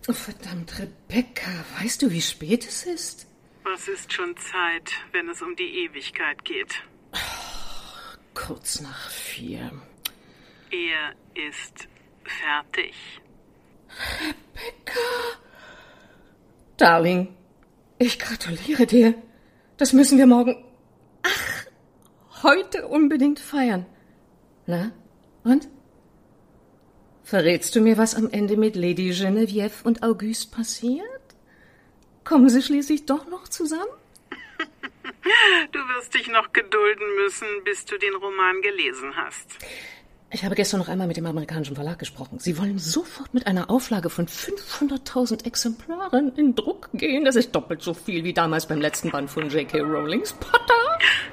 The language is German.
Oh, verdammt, Rebecca, weißt du, wie spät es ist? Was ist schon Zeit, wenn es um die Ewigkeit geht? Kurz nach 4. Er ist fertig. Rebecca! Darling, ich gratuliere dir. Das müssen wir morgen... heute unbedingt feiern. Na, und? Verrätst du mir, was am Ende mit Lady Geneviève und Auguste passiert? Kommen sie schließlich doch noch zusammen? Du wirst dich noch gedulden müssen, bis du den Roman gelesen hast. Ich habe gestern noch einmal mit dem amerikanischen Verlag gesprochen. Sie wollen sofort mit einer Auflage von 500.000 Exemplaren in Druck gehen. Das ist doppelt so viel wie damals beim letzten Band von J.K. Rowlings Potter.